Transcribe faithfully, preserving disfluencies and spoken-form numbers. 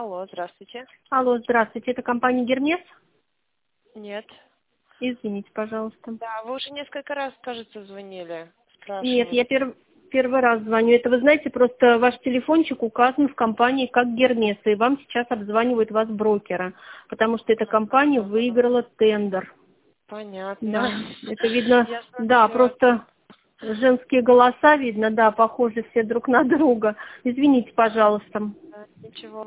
Алло, здравствуйте. Алло, здравствуйте. Это компания Гермес? Нет. Извините, пожалуйста. Да, вы уже несколько раз, кажется, звонили, Нет, спрашивали. я перв- первый раз звоню. Это, вы знаете, просто ваш телефончик указан в компании как Гермес, и вам сейчас обзванивают вас брокера, потому что эта компания выиграла тендер. Понятно. Да, это видно, Ясно да, всё. просто женские голоса видно, да, похожи все друг на друга. Извините, пожалуйста. Да, ничего.